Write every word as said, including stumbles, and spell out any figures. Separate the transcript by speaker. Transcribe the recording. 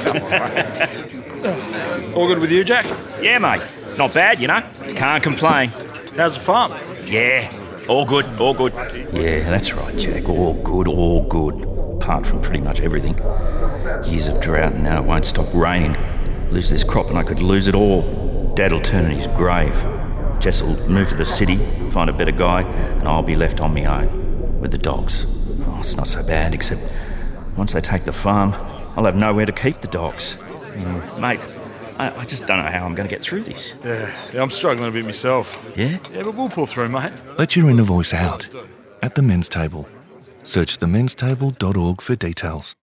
Speaker 1: All good with you, Jack?
Speaker 2: Yeah, mate. Not bad, you know. Can't complain.
Speaker 1: How's the farm?
Speaker 2: Yeah, all good, all good. Yeah, that's right, Jack. All good, all good. Apart from pretty much everything. Years of drought and now it won't stop raining. Lose this crop and I could lose it all. Dad'll turn in his grave. Jess will move to the city, find a better guy, and I'll be left on my own with the dogs. Oh, it's not so bad, except once they take the farm, I'll have nowhere to keep the dogs. Mm. Mate, I, I just don't know how I'm going to get through this.
Speaker 1: Yeah, yeah, I'm struggling a bit myself.
Speaker 2: Yeah?
Speaker 1: Yeah, but we'll pull through, mate.
Speaker 3: Let your inner voice out at the men's table. Search the men's table dot org for details.